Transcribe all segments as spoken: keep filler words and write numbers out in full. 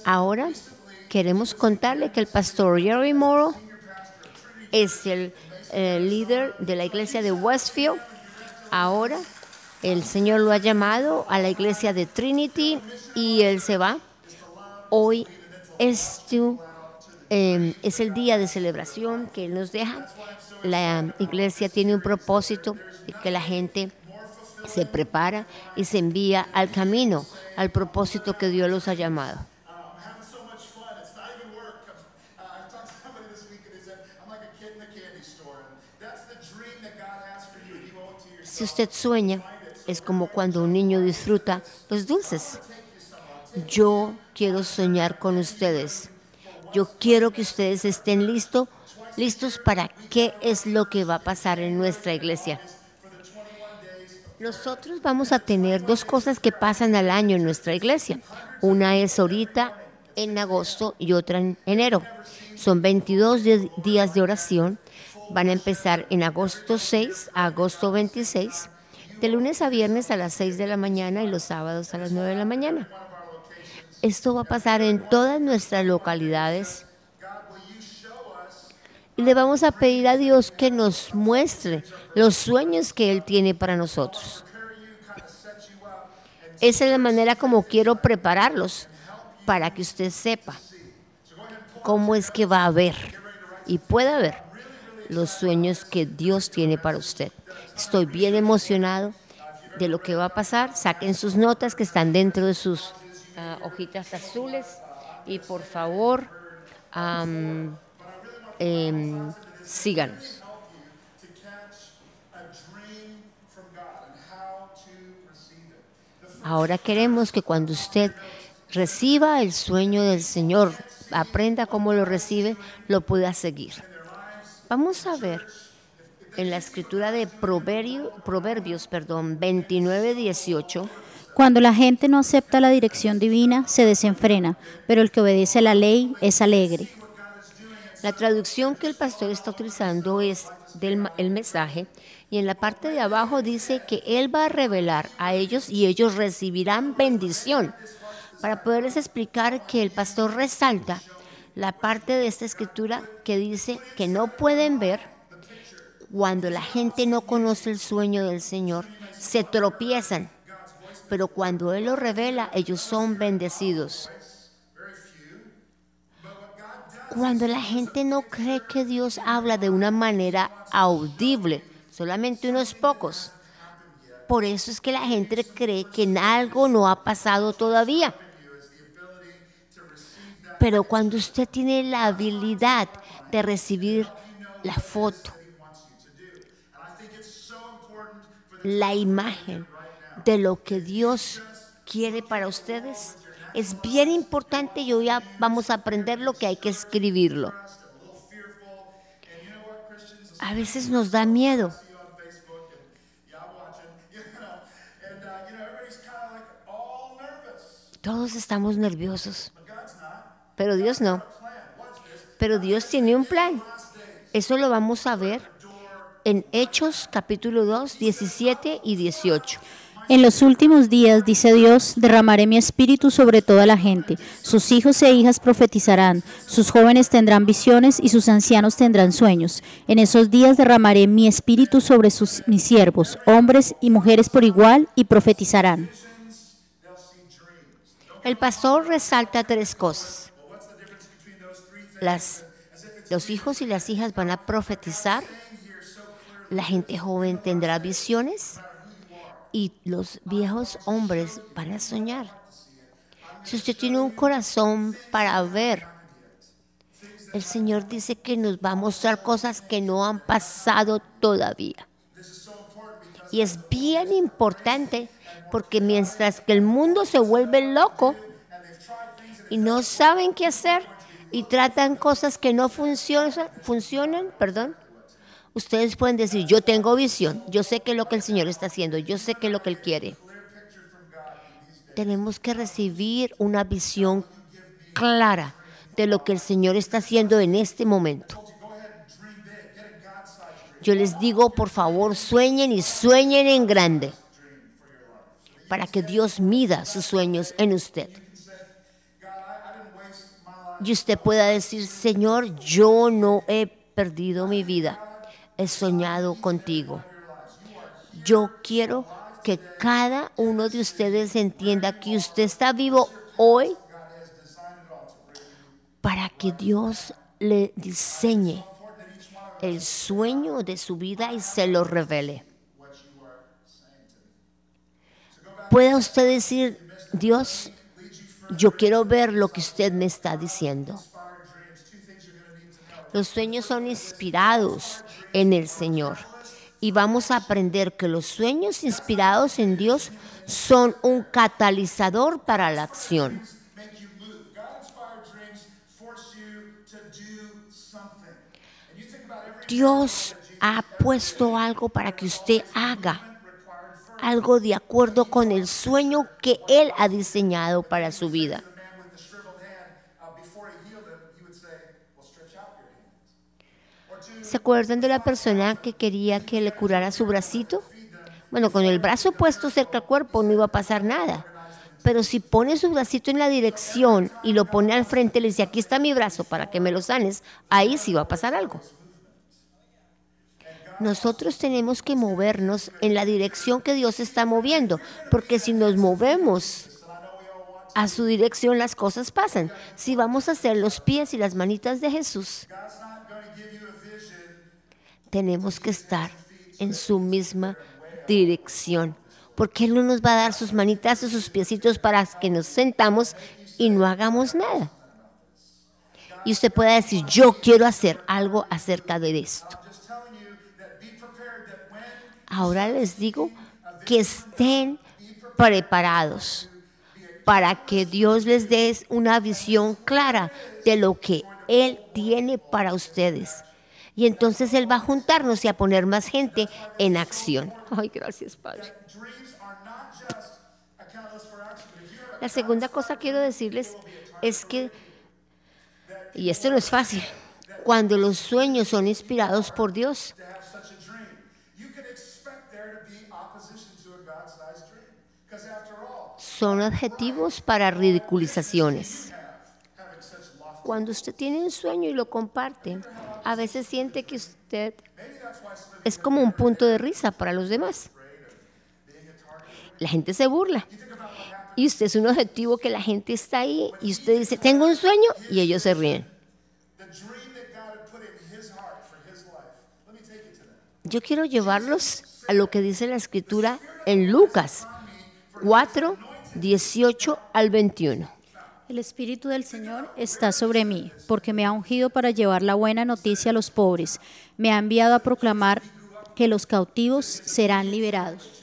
Ahora queremos contarle que el pastor Jerry Morrow es el eh, líder de la iglesia de Westfield. Ahora el Señor lo ha llamado a la iglesia de Trinity y él se va. Hoy este, eh, es el día de celebración que él nos deja. La iglesia tiene un propósito de que la gente se prepara y se envía al camino, al propósito que Dios los ha llamado. Si usted sueña, es como cuando un niño disfruta los dulces. Yo quiero soñar con ustedes. Yo quiero que ustedes estén listos, listos para qué es lo que va a pasar en nuestra iglesia. Nosotros vamos a tener dos cosas que pasan al año en nuestra iglesia. Una es ahorita en agosto y otra en enero. Son veintidós días de oración. Van a empezar en agosto seis a agosto veintiséis, de lunes a viernes a las seis de la mañana y los sábados a las nueve de la mañana. Esto va a pasar en todas nuestras localidades. Y le vamos a pedir a Dios que nos muestre los sueños que Él tiene para nosotros. Esa es la manera como quiero prepararlos para que usted sepa cómo es que va a ver y pueda ver los sueños que Dios tiene para usted. Estoy bien emocionado de lo que va a pasar. Saquen sus notas que están dentro de sus uh, hojitas azules y por favor um, eh, síganos. Ahora queremos que cuando usted reciba el sueño del Señor, aprenda cómo lo recibe, lo pueda seguir. Vamos a ver en la escritura de Proverbio, Proverbios perdón, veintinueve dieciocho. Cuando la gente no acepta la dirección divina, se desenfrena, pero el que obedece la ley es alegre. La traducción que el pastor está utilizando es del el mensaje y en la parte de abajo dice que él va a revelar a ellos y ellos recibirán bendición. Para poderles explicar que el pastor resalta la parte de esta escritura que dice que no pueden ver cuando la gente no conoce el sueño del Señor, se tropiezan, pero cuando Él lo revela, ellos son bendecidos. Cuando la gente no cree que Dios habla de una manera audible, solamente unos pocos, por eso es que la gente cree que algo no ha pasado todavía. Pero cuando usted tiene la habilidad de recibir la foto, la imagen de lo que Dios quiere para ustedes, es bien importante y hoy ya vamos a aprender lo que hay que escribirlo. A veces nos da miedo. Todos estamos nerviosos, pero Dios no. Pero Dios tiene un plan. Eso lo vamos a ver en Hechos capítulo dos, diecisiete y dieciocho. En los últimos días, dice Dios, derramaré mi espíritu sobre toda la gente. Sus hijos e hijas profetizarán, sus jóvenes tendrán visiones y sus ancianos tendrán sueños. En esos días derramaré mi espíritu sobre sus, mis siervos, hombres y mujeres por igual, y profetizarán. El pastor resalta tres cosas. Las, los hijos y las hijas van a profetizar, la gente joven tendrá visiones y los viejos hombres van a soñar. Si usted tiene un corazón para ver, el Señor dice que nos va a mostrar cosas que no han pasado todavía. Y es bien importante porque mientras que el mundo se vuelve loco y no saben qué hacer y tratan cosas que no funcionan, funcionan, perdón, ustedes pueden decir, yo tengo visión, yo sé qué es lo que el Señor está haciendo, yo sé qué es lo que Él quiere. Tenemos que recibir una visión clara de lo que el Señor está haciendo en este momento. Yo les digo, por favor, sueñen y sueñen en grande para que Dios mida sus sueños en usted. Y usted pueda decir, Señor, yo no he perdido mi vida. He soñado contigo. Yo quiero que cada uno de ustedes entienda que usted está vivo hoy para que Dios le diseñe el sueño de su vida y se lo revele. Pueda usted decir, Dios, yo quiero ver lo que usted me está diciendo. Los sueños son inspirados en el Señor. Y vamos a aprender que los sueños inspirados en Dios son un catalizador para la acción. Dios ha puesto algo para que usted haga algo de acuerdo con el sueño que Él ha diseñado para su vida. ¿Se acuerdan de la persona que quería que le curara su bracito? Bueno, con el brazo puesto cerca al cuerpo no iba a pasar nada. Pero si pone su bracito en la dirección y lo pone al frente y le dice, aquí está mi brazo para que me lo sanes, ahí sí va a pasar algo. Nosotros tenemos que movernos en la dirección que Dios está moviendo, porque si nos movemos a su dirección, las cosas pasan. Si vamos a hacer los pies y las manitas de Jesús, tenemos que estar en su misma dirección, porque Él no nos va a dar sus manitas y sus piecitos para que nos sentamos y no hagamos nada. Y usted puede decir, yo quiero hacer algo acerca de esto. Ahora les digo que estén preparados para que Dios les dé una visión clara de lo que Él tiene para ustedes. Y entonces Él va a juntarnos y a poner más gente en acción. Ay, gracias, Padre. La segunda cosa que quiero decirles es que, y esto no es fácil, cuando los sueños son inspirados por Dios, son objetivos para ridiculizaciones. Cuando usted tiene un sueño y lo comparte, a veces siente que usted es como un punto de risa para los demás. La gente se burla. Y usted es un objetivo que la gente está ahí y usted dice, tengo un sueño, y ellos se ríen. Yo quiero llevarlos a lo que dice la Escritura en Lucas cuatro, dieciocho al veintiuno. El Espíritu del Señor está sobre mí, porque me ha ungido para llevar la buena noticia a los pobres. Me ha enviado a proclamar que los cautivos serán liberados.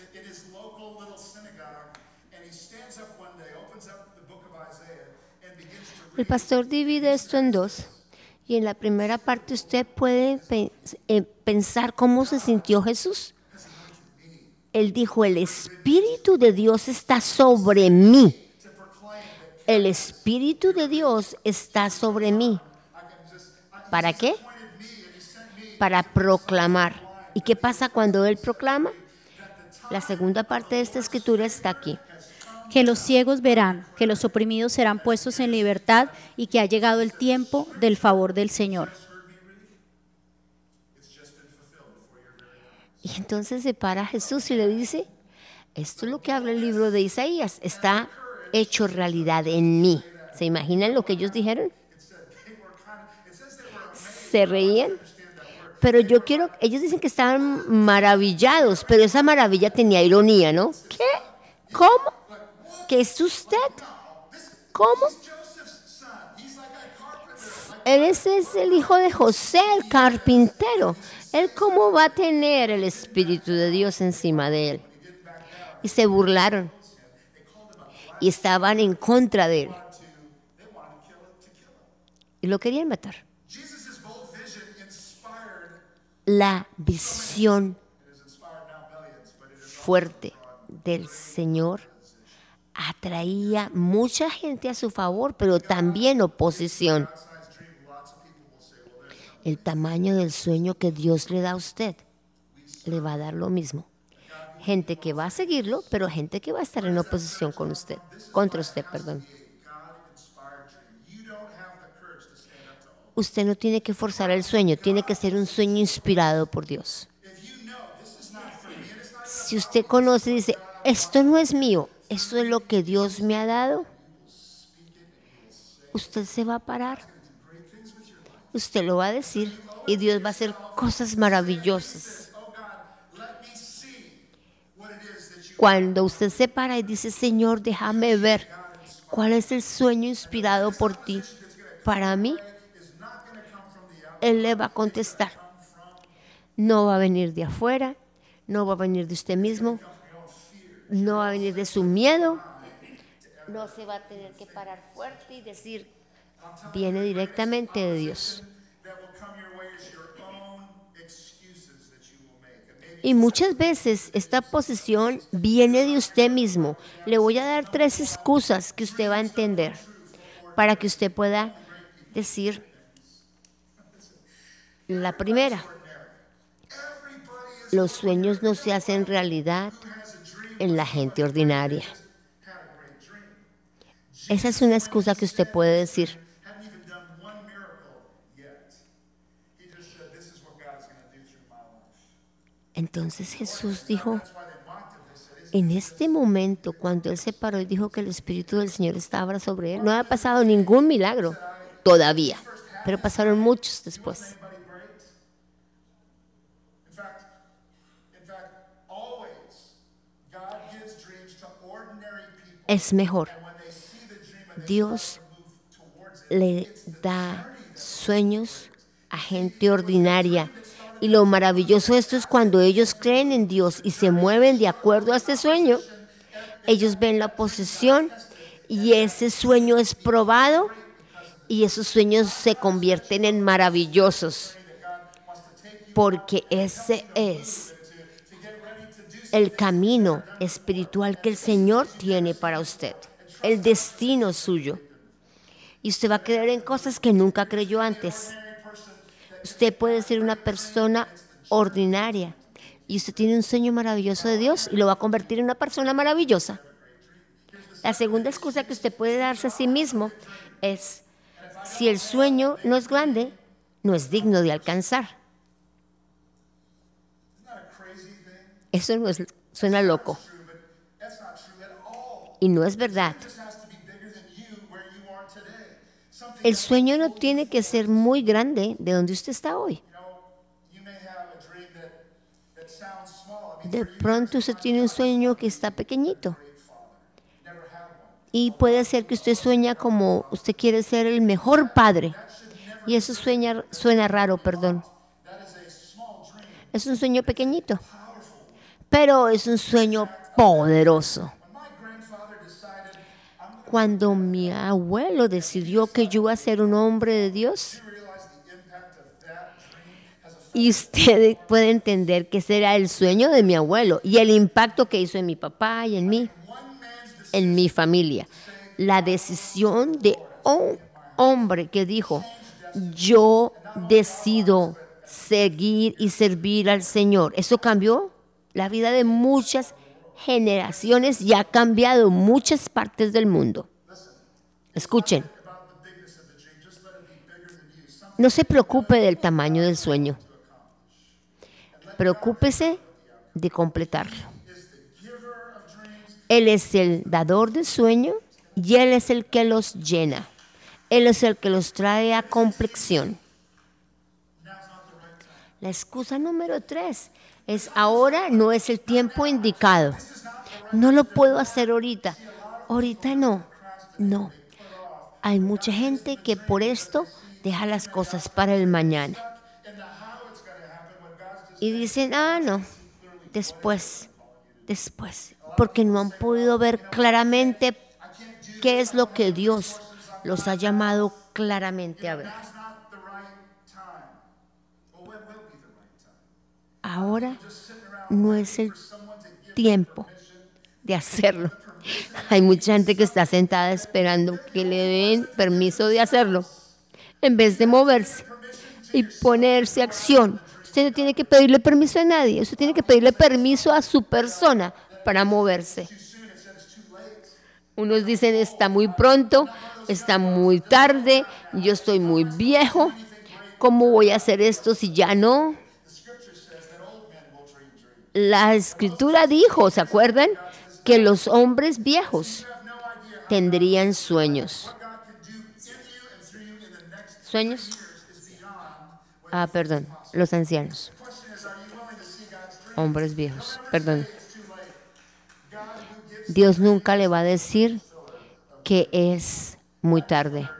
El pastor divide esto en dos. Y en la primera parte usted puede pensar cómo se sintió Jesús. Él dijo, el Espíritu de Dios está sobre mí. El Espíritu de Dios está sobre mí. ¿Para qué? Para proclamar. ¿Y qué pasa cuando Él proclama? La segunda parte de esta escritura está aquí. Que los ciegos verán, que los oprimidos serán puestos en libertad y que ha llegado el tiempo del favor del Señor. Y entonces se para Jesús y le dice, esto es lo que habla el libro de Isaías, está hecho realidad en mí. ¿Se imaginan lo que ellos dijeron? Se reían. Pero yo quiero, ellos dicen que estaban maravillados, pero esa maravilla tenía ironía, ¿no? ¿Qué? ¿Cómo? ¿Qué es usted? ¿Cómo? Él es, es el hijo de José, el carpintero. ¿Él cómo va a tener el Espíritu de Dios encima de él? Y se burlaron. Y estaban en contra de él. Y lo querían matar. La visión fuerte del Señor atraía mucha gente a su favor, pero también oposición. El tamaño del sueño que Dios le da a usted le va a dar lo mismo. Gente que va a seguirlo, pero gente que va a estar en oposición con usted, contra usted, perdón. Usted no tiene que forzar el sueño, tiene que ser un sueño inspirado por Dios. Si usted conoce y dice, esto no es mío, esto es lo que Dios me ha dado, usted se va a parar. Usted lo va a decir y Dios va a hacer cosas maravillosas. Cuando usted se para y dice, Señor, déjame ver cuál es el sueño inspirado por ti para mí, Él le va a contestar. No va a venir de afuera, no va a venir de usted mismo, no va a venir de su miedo, no se va a tener que parar fuerte y decir, viene directamente de Dios. Y muchas veces esta posición viene de usted mismo. Le voy a dar tres excusas que usted va a entender para que usted pueda decir la primera. Los sueños no se hacen realidad en la gente ordinaria. Esa es una excusa que usted puede decir. Entonces Jesús dijo, en este momento, cuando Él se paró y dijo que el Espíritu del Señor estaba sobre Él, no ha pasado ningún milagro todavía, pero pasaron muchos después. Es mejor. Dios le da sueños a gente ordinaria. Y lo maravilloso de esto es cuando ellos creen en Dios y se mueven de acuerdo a este sueño, ellos ven la posesión y ese sueño es probado y esos sueños se convierten en maravillosos. Porque ese es el camino espiritual que el Señor tiene para usted, el destino suyo. Y usted va a creer en cosas que nunca creyó antes. Usted puede ser una persona ordinaria y usted tiene un sueño maravilloso de Dios y lo va a convertir en una persona maravillosa. La segunda excusa que usted puede darse a sí mismo es, si el sueño no es grande, no es digno de alcanzar. Eso no es, suena loco. Y no es verdad. El sueño no tiene que ser muy grande de donde usted está hoy. De pronto usted tiene un sueño que está pequeñito. Y puede ser que usted sueña como usted quiere ser el mejor padre. Y eso sueña, suena raro, perdón. Es un sueño pequeñito. Pero es un sueño poderoso. Cuando mi abuelo decidió que yo iba a ser un hombre de Dios, y usted puede entender que ese era el sueño de mi abuelo y el impacto que hizo en mi papá y en mí, en mi familia. La decisión de un hombre que dijo, yo decido seguir y servir al Señor. Eso cambió la vida de muchas generaciones y ha cambiado muchas partes del mundo. Escuchen, no se preocupe del tamaño del sueño, preocúpese de completarlo. Él es el dador del sueño y Él es el que los llena. Él es el que los trae a compleción. La excusa número tres es, ahora no es el tiempo indicado. No lo puedo hacer ahorita. Ahorita no. No. Hay mucha gente que por esto deja las cosas para el mañana. Y dicen, ah, no, después, después. Porque no han podido ver claramente qué es lo que Dios los ha llamado claramente a ver. Ahora no es el tiempo de hacerlo. Hay mucha gente que está sentada esperando que le den permiso de hacerlo, en vez de moverse y ponerse a acción. Usted no tiene que pedirle permiso a nadie, usted tiene que pedirle permiso a su persona para moverse. Unos dicen, está muy pronto, está muy tarde, yo estoy muy viejo. ¿Cómo voy a hacer esto si ya no? La escritura dijo, ¿se acuerdan? Que los hombres viejos tendrían sueños. ¿Sueños? Ah, perdón, los ancianos. Hombres viejos, perdón. Dios nunca le va a decir que es muy tarde.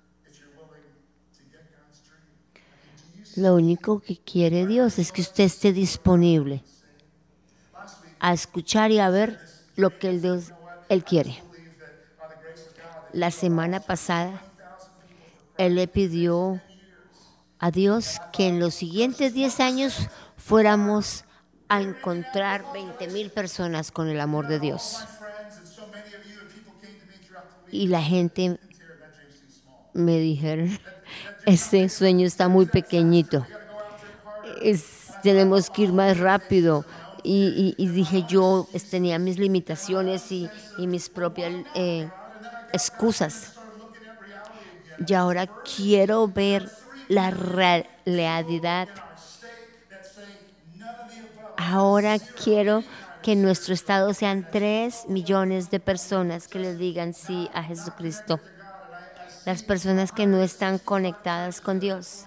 Lo único que quiere Dios es que usted esté disponible a escuchar y a ver lo que el Dios, Él quiere. La semana pasada, Él le pidió a Dios que en los siguientes diez años fuéramos a encontrar veinte mil personas con el amor de Dios. Y la gente me dijeron, ese sueño está muy pequeñito, es, tenemos que ir más rápido. Y, y, y dije, yo tenía mis limitaciones y, y mis propias eh, excusas. Y ahora quiero ver la realidad. Ahora quiero que en nuestro estado sean tres millones de personas que le digan sí a Jesucristo. Las personas que no están conectadas con Dios.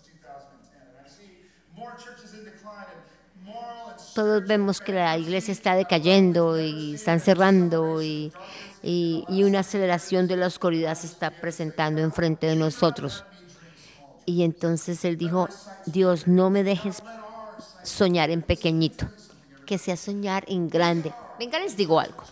Todos vemos que la iglesia está decayendo y están cerrando y, y, y una aceleración de la oscuridad se está presentando enfrente de nosotros. Y entonces Él dijo, Dios, no me dejes soñar en pequeñito, que sea soñar en grande. Venga, les digo algo.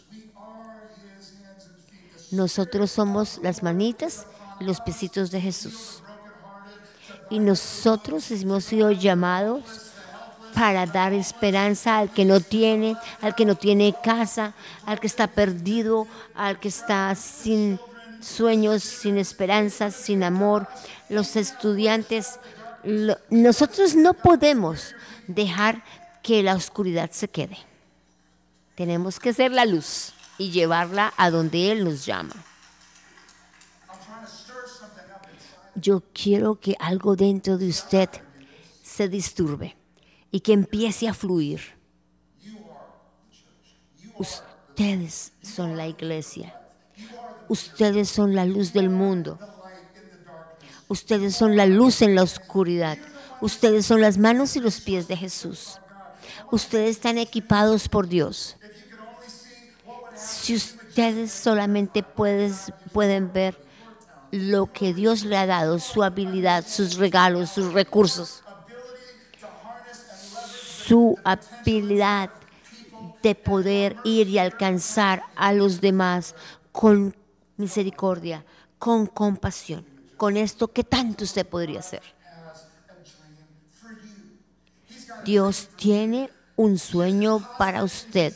Nosotros somos las manitas y los piecitos de Jesús. Y nosotros hemos sido llamados para dar esperanza al que no tiene, al que no tiene casa, al que está perdido, al que está sin sueños, sin esperanzas, sin amor. Los estudiantes, lo, nosotros no podemos dejar que la oscuridad se quede. Tenemos que ser la luz y llevarla a donde Él nos llama. Yo quiero que algo dentro de usted se disturbe y que empiece a fluir. Ustedes son la iglesia. Ustedes son la luz del mundo. Ustedes son la luz en la oscuridad. Ustedes son las manos y los pies de Jesús. Ustedes están equipados por Dios. Si ustedes solamente puedes, pueden ver lo que Dios le ha dado, su habilidad, sus regalos, sus recursos, su habilidad de poder ir y alcanzar a los demás con misericordia, con compasión. Con esto, ¿qué tanto usted podría hacer? Dios tiene un sueño para usted.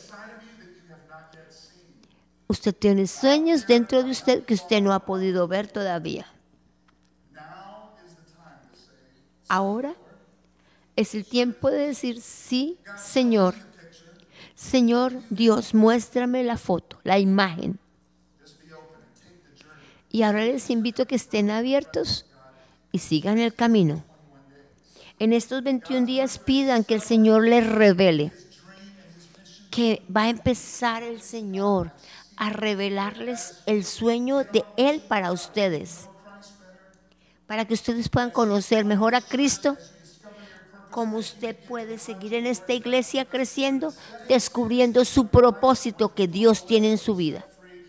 Usted tiene sueños dentro de usted que usted no ha podido ver todavía. Ahora es el tiempo de decir, sí, Señor. Señor Dios, muéstrame la foto, la imagen. Y ahora les invito a que estén abiertos y sigan el camino. En estos veintiún días pidan que el Señor les revele, que va a empezar el Señor a revelarles el sueño de Él para ustedes, para que ustedes puedan conocer mejor a Cristo, cómo usted puede seguir en esta iglesia creciendo, descubriendo su propósito que Dios tiene en su vida.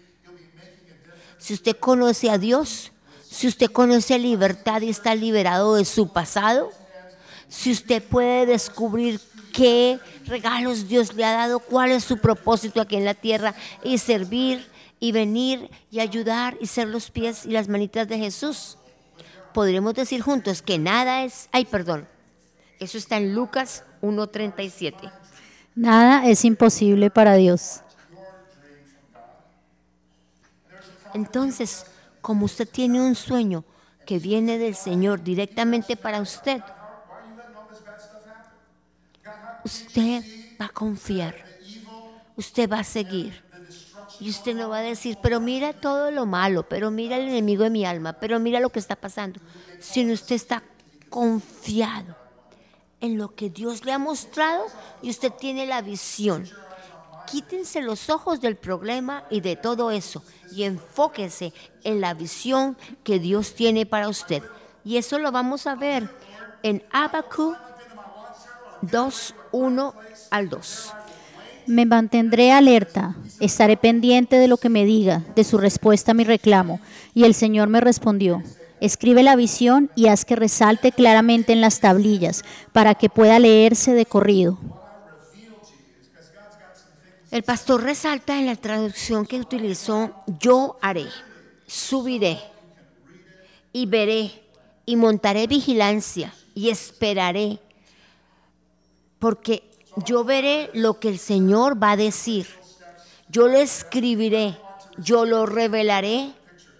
Si usted conoce a Dios, si usted conoce libertad y está liberado de su pasado, si usted puede descubrir qué regalos Dios le ha dado, cuál es su propósito aquí en la tierra, y servir y venir y ayudar y ser los pies y las manitas de Jesús, podremos decir juntos que nada es, ay perdón, eso está en Lucas uno treinta y siete. Nada es imposible para Dios. Entonces, como usted tiene un sueño que viene del Señor directamente para usted, usted va a confiar, usted va a seguir. Y usted no va a decir, pero mira todo lo malo, pero mira el enemigo de mi alma, pero mira lo que está pasando. Sino usted está confiado en lo que Dios le ha mostrado y usted tiene la visión. Quítense los ojos del problema y de todo eso y enfóquese en la visión que Dios tiene para usted. Y eso lo vamos a ver en Habacuc dos, uno al dos. Me mantendré alerta, estaré pendiente de lo que me diga, de su respuesta a mi reclamo. Y el Señor me respondió: escribe la visión y haz que resalte claramente en las tablillas, para que pueda leerse de corrido. El pastor resalta en la traducción que utilizó: yo haré, subiré y veré y montaré vigilancia y esperaré, porque yo veré lo que el Señor va a decir. Yo lo escribiré, yo lo revelaré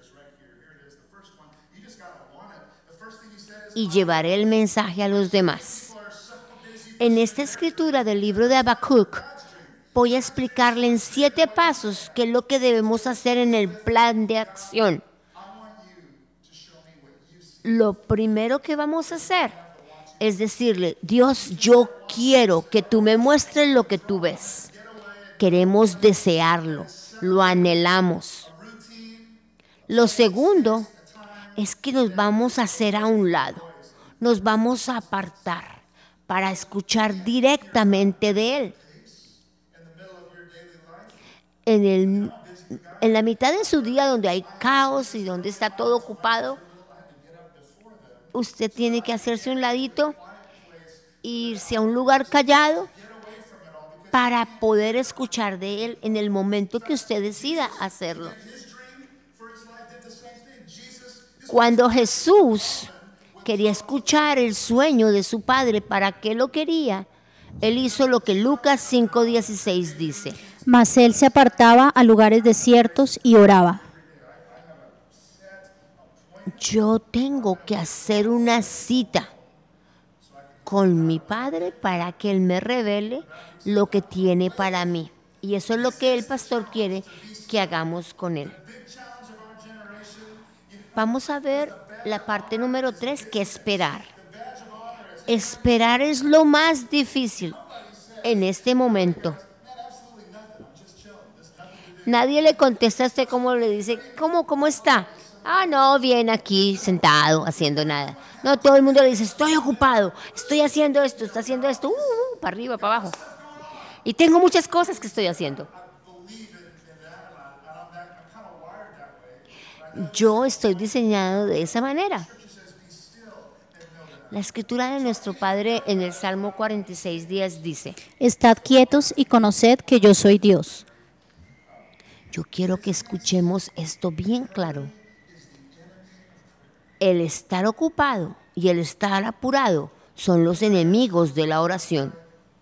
y llevaré el mensaje a los demás. En esta escritura del libro de Habacuc voy a explicarle en siete pasos qué es lo que debemos hacer en el plan de acción. Lo primero que vamos a hacer es decirle: Dios, yo quiero que tú me muestres lo que tú ves. Queremos desearlo, lo anhelamos. Lo segundo es que nos vamos a hacer a un lado, nos vamos a apartar para escuchar directamente de Él. En, el, en la mitad de su día, donde hay caos y donde está todo ocupado, usted tiene que hacerse un ladito, irse a un lugar callado para poder escuchar de Él en el momento que usted decida hacerlo. Cuando Jesús quería escuchar el sueño de su Padre, ¿para qué lo quería? Él hizo lo que Lucas cinco dieciséis dice. Mas él se apartaba a lugares desiertos y oraba. Yo tengo que hacer una cita con mi Padre para que Él me revele lo que tiene para mí. Y eso es lo que el pastor quiere que hagamos con Él. Vamos a ver la parte número tres, que es esperar. Esperar es lo más difícil en este momento. Nadie le contesta a usted como le dice: ¿Cómo, cómo está? Ah, no, bien, aquí sentado, haciendo nada. No, todo el mundo le dice: estoy ocupado, estoy haciendo esto, estoy haciendo esto, uh, uh, para arriba, para abajo. Y tengo muchas cosas que estoy haciendo. Yo estoy diseñado de esa manera. La escritura de nuestro Padre en el Salmo cuarenta y seis, diez dice: Estad quietos y conoced que yo soy Dios. Yo quiero que escuchemos esto bien claro. El estar ocupado y el estar apurado son los enemigos de la oración.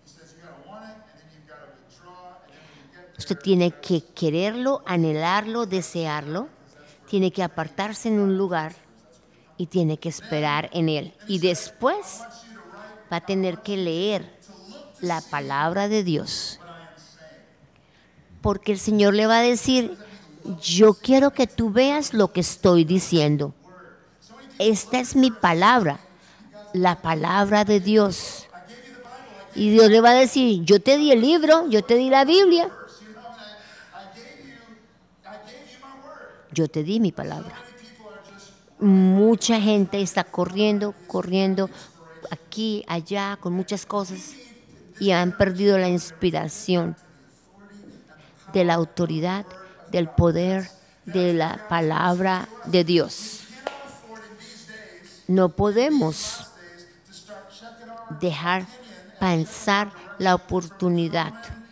Usted tiene que quererlo, anhelarlo, desearlo. Tiene que apartarse en un lugar y tiene que esperar en Él. Y después va a tener que leer la palabra de Dios. Porque el Señor le va a decir: yo quiero que tú veas lo que estoy diciendo. Esta es mi palabra, la palabra de Dios. Y Dios le va a decir: yo te di el libro, yo te di la Biblia. Yo te di mi palabra. Mucha gente está corriendo, corriendo aquí, allá, con muchas cosas, y han perdido la inspiración de la autoridad, del poder, de la palabra de Dios. No podemos dejar pasar la oportunidad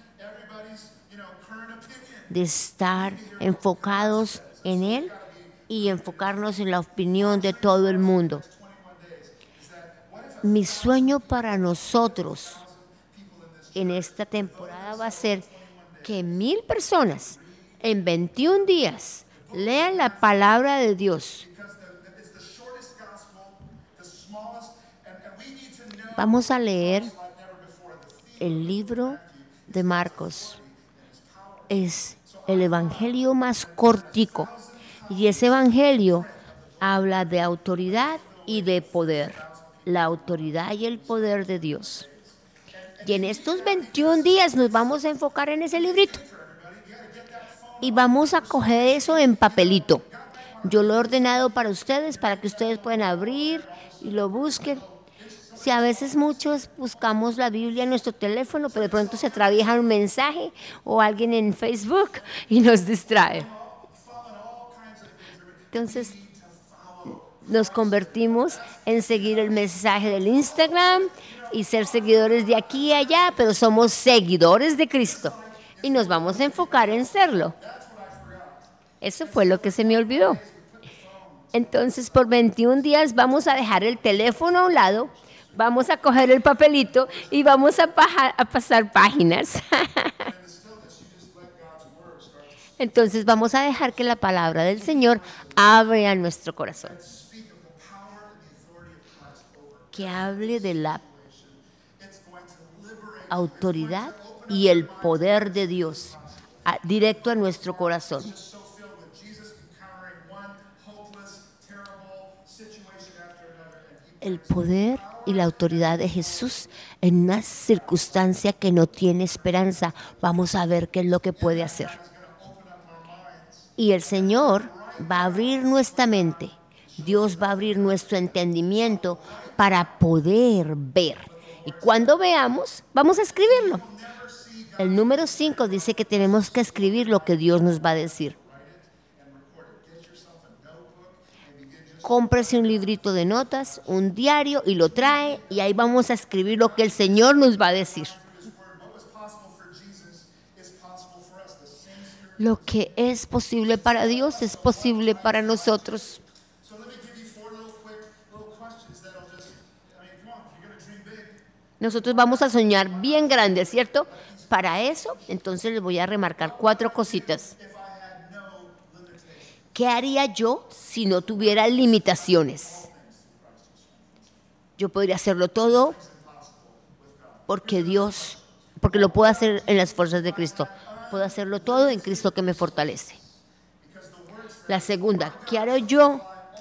de estar enfocados en Él y enfocarnos en la opinión de todo el mundo. Mi sueño para nosotros en esta temporada va a ser que mil personas en veintiún días lean la palabra de Dios. Vamos a leer el libro de Marcos. Es el evangelio más cortico. Y ese evangelio habla de autoridad y de poder. la autoridad y el poder de Dios. Y en estos veintiún días nos vamos a enfocar en ese librito. Y vamos a coger eso en papelito. Yo lo he ordenado para ustedes, para que ustedes puedan abrir y lo busquen. Si a veces muchos buscamos la Biblia en nuestro teléfono, pero de pronto se atraviesa un mensaje o alguien en Facebook y nos distrae. Entonces, nos convertimos en seguir el mensaje del Instagram y ser seguidores de aquí y allá, pero somos seguidores de Cristo y nos vamos a enfocar en serlo. Eso fue lo que se me olvidó. Entonces, por veintiún días vamos a dejar el teléfono a un lado, vamos a coger el papelito y vamos a, paja, a pasar páginas. Entonces, vamos a dejar que la palabra del Señor abra nuestro corazón. Que hable de la autoridad y el poder de Dios a, directo a nuestro corazón. El poder y la autoridad de Jesús en una circunstancia que no tiene esperanza. Vamos a ver qué es lo que puede hacer. Y el Señor va a abrir nuestra mente. Dios va a abrir nuestro entendimiento para poder ver. Y cuando veamos, vamos a escribirlo. El número cinco dice que tenemos que escribir lo que Dios nos va a decir. Cómprese un librito de notas, un diario y lo trae y ahí vamos a escribir lo que el Señor nos va a decir. Lo que es posible para Dios es posible para nosotros. Nosotros vamos a soñar bien grande, ¿cierto? Para eso, entonces les voy a remarcar cuatro cositas. ¿Qué haría yo si no tuviera limitaciones? Yo podría hacerlo todo porque Dios, porque lo puedo hacer en las fuerzas de Cristo. Puedo hacerlo todo en Cristo que me fortalece. La segunda, ¿qué haré yo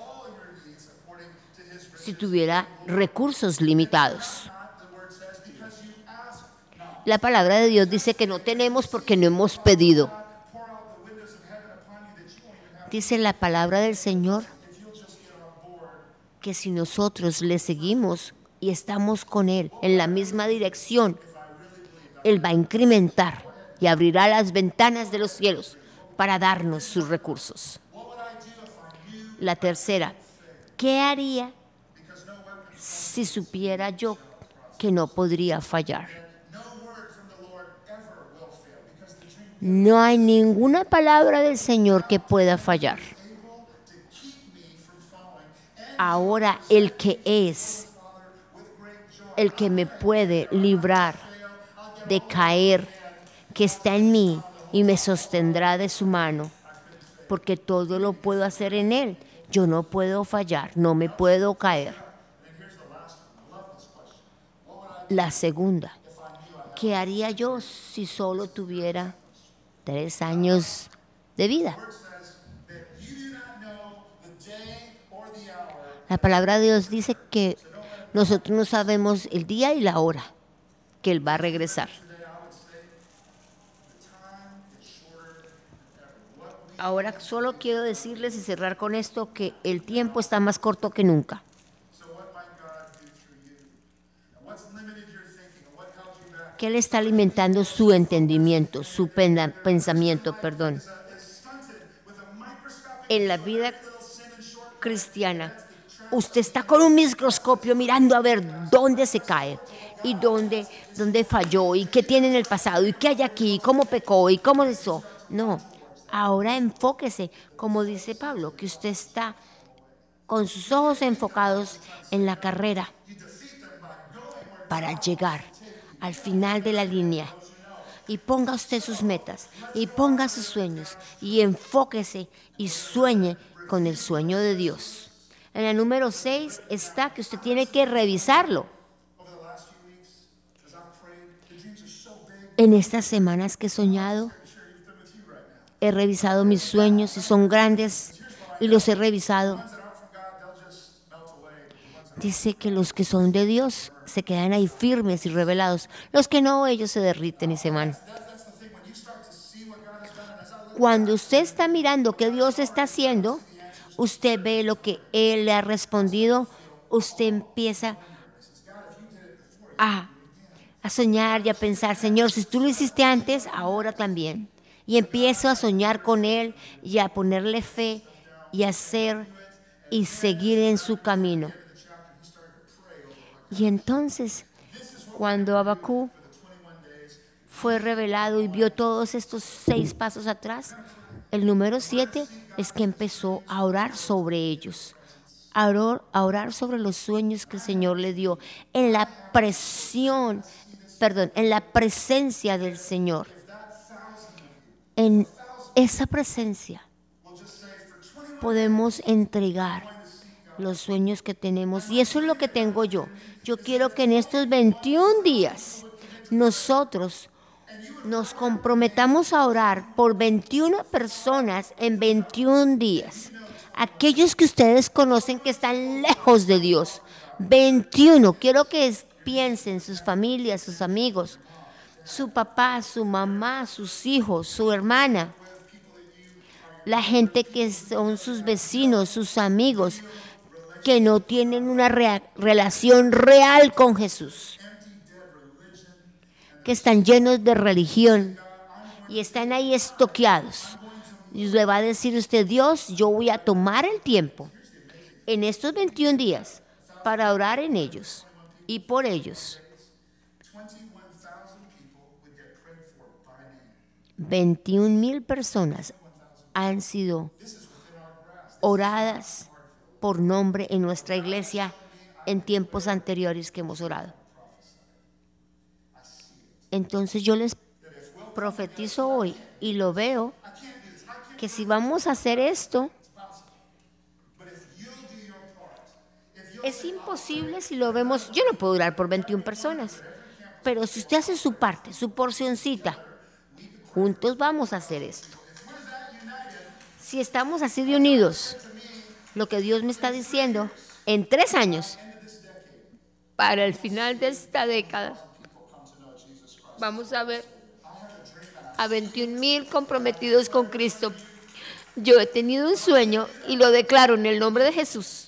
si tuviera recursos limitados? La palabra de Dios dice que no tenemos porque no hemos pedido. Dice la palabra del Señor que si nosotros le seguimos y estamos con Él en la misma dirección, Él va a incrementar y abrirá las ventanas de los cielos para darnos sus recursos. La tercera, ¿qué haría si supiera yo que no podría fallar? No hay ninguna palabra del Señor que pueda fallar. Ahora el que es, el que me puede librar de caer, que está en mí y me sostendrá de su mano, porque todo lo puedo hacer en Él. Yo no puedo fallar, no me puedo caer. La segunda, ¿qué haría yo si solo tuviera tres años de vida? La palabra de Dios dice que nosotros no sabemos el día y la hora que Él va a regresar. Ahora solo quiero decirles y cerrar con esto que el tiempo está más corto que nunca. Que Él está alimentando su entendimiento, su pensamiento, perdón. En la vida cristiana, usted está con un microscopio mirando a ver dónde se cae y dónde, dónde falló y qué tiene en el pasado y qué hay aquí, y cómo pecó y cómo eso. No, ahora enfóquese, como dice Pablo, que usted está con sus ojos enfocados en la carrera para llegar al final de la línea. Y ponga usted sus metas y ponga sus sueños y enfóquese y sueñe con el sueño de Dios. En el número seis está que usted tiene que revisarlo. En estas semanas que he soñado, he revisado mis sueños y son grandes y los he revisado. dice que los que son de Dios se quedan ahí firmes y revelados. Los que no, ellos se derriten y se van. Cuando usted está mirando qué Dios está haciendo, usted ve lo que Él le ha respondido, usted empieza a, a soñar y a pensar, Señor, si tú lo hiciste antes, ahora también. Y empiezo a soñar con Él y a ponerle fe y a hacer y seguir en su camino. Y entonces, cuando Habacuc fue revelado y vio todos estos seis pasos atrás, el número siete es que empezó a orar sobre ellos, a orar, a orar sobre los sueños que el Señor le dio, en la presión, perdón, en la presencia del Señor. En esa presencia podemos entregar los sueños que tenemos, y eso es lo que tengo yo. Yo quiero que en estos veintiún días nosotros nos comprometamos a orar por veintiuna personas en veintiún días. Aquellos que ustedes conocen que están lejos de Dios. veintiuno. Quiero que piensen sus familias, sus amigos, su papá, su mamá, sus hijos, su hermana, la gente que son sus vecinos, sus amigos, que no tienen una rea- relación real con Jesús, que están llenos de religión y están ahí estoqueados. Y le va a decir usted, Dios, yo voy a tomar el tiempo en estos veintiún días para orar en ellos y por ellos. veintiún mil personas han sido oradas por nombre en nuestra iglesia en tiempos anteriores que hemos orado. Entonces yo les profetizo hoy y lo veo, que si vamos a hacer esto, es imposible si lo vemos. Yo no puedo orar por veintiuna personas, pero si usted hace su parte, su porcioncita, juntos vamos a hacer esto. Si estamos así de unidos, lo que Dios me está diciendo, en tres años, para el final de esta década, vamos a ver a veintiún mil comprometidos con Cristo. Yo he tenido un sueño y lo declaro en el nombre de Jesús.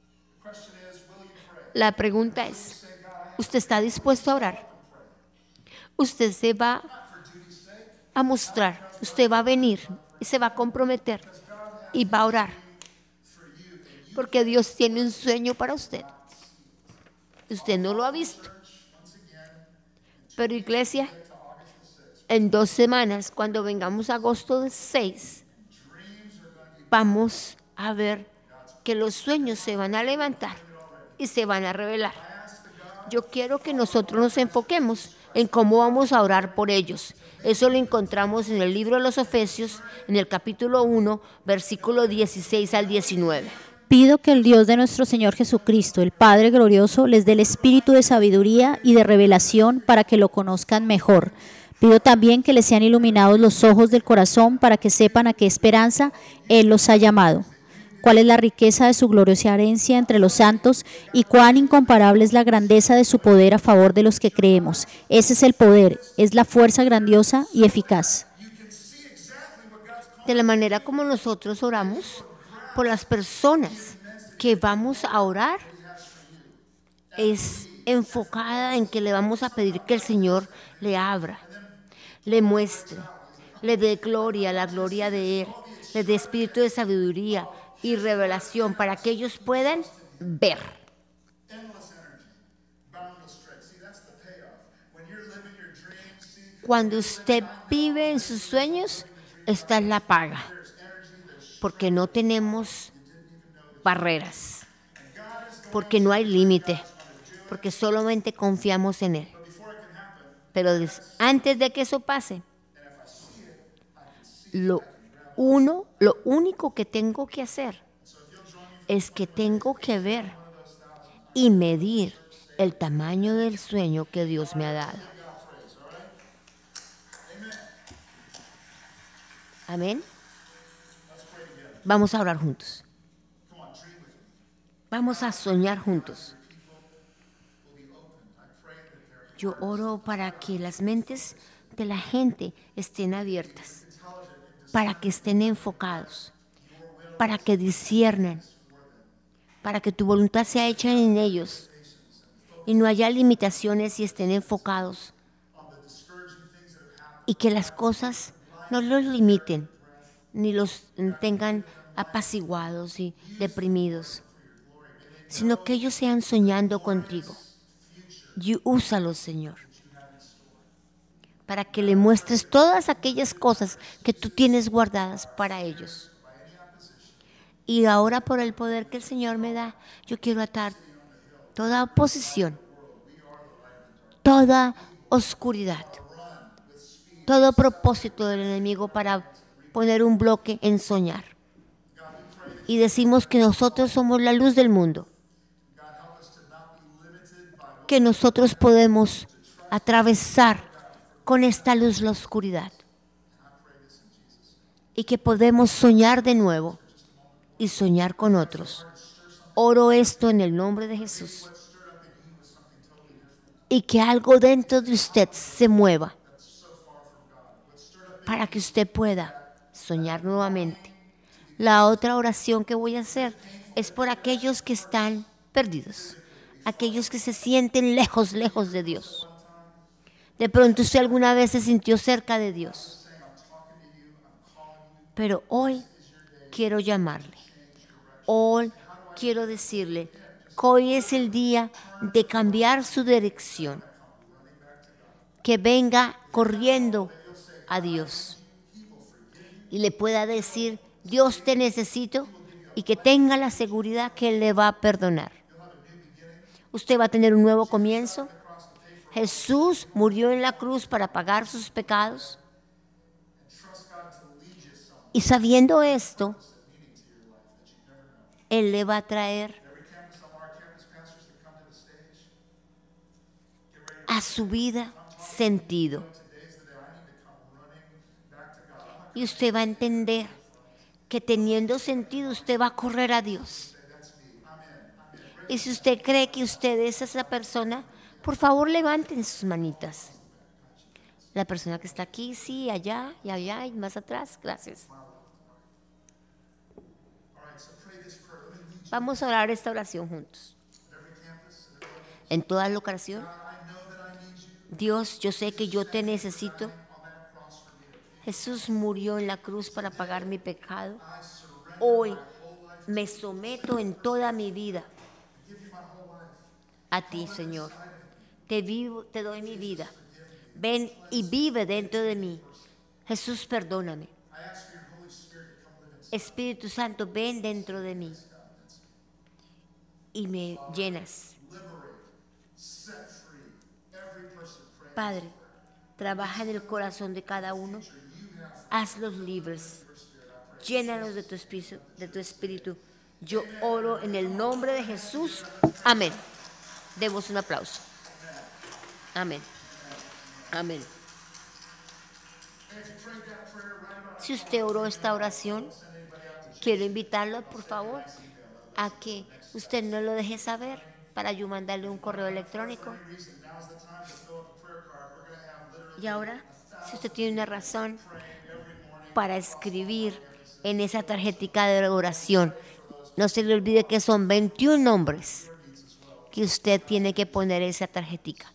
La pregunta es, ¿usted está dispuesto a orar? Usted se va a mostrar, usted va a venir y se va a comprometer y va a orar, porque Dios tiene un sueño para usted. Usted no lo ha visto. Pero iglesia, en dos semanas, cuando vengamos a agosto seis, vamos a ver que los sueños se van a levantar y se van a revelar. Yo quiero que nosotros nos enfoquemos en cómo vamos a orar por ellos. Eso lo encontramos en el libro de los Efesios, en el capítulo uno, versículo dieciséis al diecinueve. Pido que el Dios de nuestro Señor Jesucristo, el Padre glorioso, les dé el espíritu de sabiduría y de revelación para que lo conozcan mejor. Pido también que les sean iluminados los ojos del corazón para que sepan a qué esperanza Él los ha llamado, cuál es la riqueza de su gloriosa herencia entre los santos y cuán incomparable es la grandeza de su poder a favor de los que creemos. Ese es el poder, es la fuerza grandiosa y eficaz. De la manera como nosotros oramos por las personas que vamos a orar, es enfocada en que le vamos a pedir que el Señor le abra, le muestre, le dé gloria, la gloria de Él, le dé espíritu de sabiduría y revelación para que ellos puedan ver. Cuando usted vive en sus sueños, esta es la paga, porque no tenemos barreras, porque no hay límite, porque solamente confiamos en Él. Pero antes de que eso pase, lo uno, lo único que tengo que hacer es que tengo que ver y medir el tamaño del sueño que Dios me ha dado. Amén. Vamos a orar juntos. Vamos a soñar juntos. Yo oro para que las mentes de la gente estén abiertas, para que estén enfocados, para que disciernan, para que tu voluntad sea hecha en ellos y no haya limitaciones y estén enfocados y que las cosas no los limiten ni los tengan apaciguados y deprimidos, sino que ellos sean soñando contigo. Y úsalos, Señor, para que le muestres todas aquellas cosas que tú tienes guardadas para ellos. Y ahora, por el poder que el Señor me da, yo quiero atar toda oposición, toda oscuridad, todo propósito del enemigo para poner un bloque en soñar. Y decimos que nosotros somos la luz del mundo, que nosotros podemos atravesar con esta luz la oscuridad y que podemos soñar de nuevo y soñar con otros. Oro esto en el nombre de Jesús y que algo dentro de usted se mueva para que usted pueda soñar nuevamente. La otra oración que voy a hacer es por aquellos que están perdidos, aquellos que se sienten lejos, lejos de Dios. De pronto usted alguna vez se sintió cerca de Dios, pero hoy quiero llamarle. Hoy quiero decirle que hoy es el día de cambiar su dirección, que venga corriendo a Dios y le pueda decir: Dios, te necesito, y que tenga la seguridad que Él le va a perdonar. Usted va a tener un nuevo comienzo. Jesús murió en la cruz para pagar sus pecados. Y sabiendo esto, Él le va a traer a su vida sentido. Y usted va a entender que teniendo sentido usted va a correr a Dios. Y si usted cree que usted es esa persona, por favor levanten sus manitas. La persona que está aquí, sí, allá y allá y más atrás, gracias. Vamos a orar esta oración juntos. En toda la ocasión, Dios, yo sé que yo te necesito. Jesús murió en la cruz para pagar mi pecado. Hoy me someto en toda mi vida a ti, Señor. Te vivo, te doy mi vida. Ven y vive dentro de mí. Jesús, perdóname. Espíritu Santo, ven dentro de mí y me llenas. Padre, trabaja en el corazón de cada uno. Hazlos libres. Llénalos de tu espíritu, de tu espíritu. Yo oro en el nombre de Jesús. Amén. Demos un aplauso. Amén. Amén. Si usted oró esta oración, quiero invitarlo, por favor, a que usted no lo deje saber para yo mandarle un correo electrónico. Y ahora, si usted tiene una razón para escribir en esa tarjetica de oración, no se le olvide que son veintiún nombres que usted tiene que poner esa tarjetica.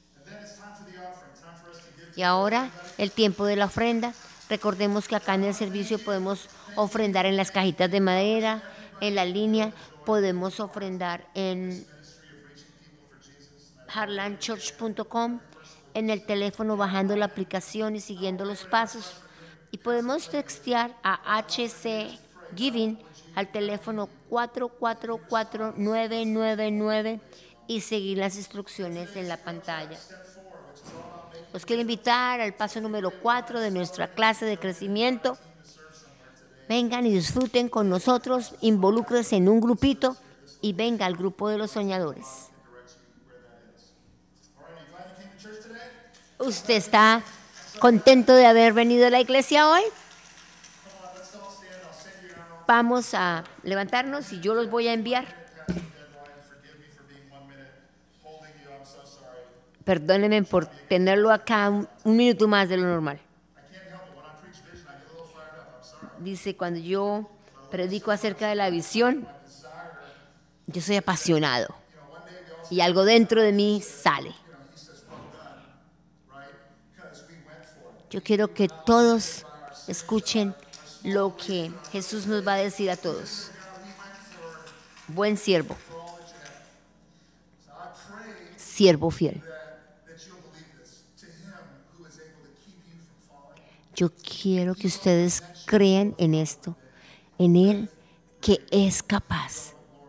Y ahora, el tiempo de la ofrenda. Recordemos que acá en el servicio podemos ofrendar en las cajitas de madera, en la línea, podemos ofrendar en heartland church punto com, en el teléfono bajando la aplicación y siguiendo los pasos. Y podemos textear a H C Giving al teléfono cuatro cuatro cuatro, nueve nueve nueve y seguir las instrucciones en la pantalla. Los quiero invitar al paso número cuatro de nuestra clase de crecimiento. Vengan y disfruten con nosotros, involúcrense en un grupito y venga al grupo de los soñadores. ¿Usted está contento de haber venido a la iglesia hoy? Vamos a levantarnos y yo los voy a enviar. Perdónenme por tenerlo acá un, un minuto más de lo normal. Dice, cuando yo predico acerca de la visión, yo soy apasionado y algo dentro de mí sale. Yo quiero que todos escuchen lo que Jesús nos va a decir a todos. Buen siervo, siervo fiel. Yo quiero que ustedes crean en esto, en Él que es capaz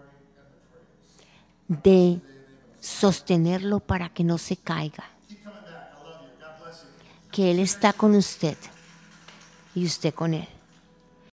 de sostenerlo para que no se caiga. Que Él está con usted y usted con Él.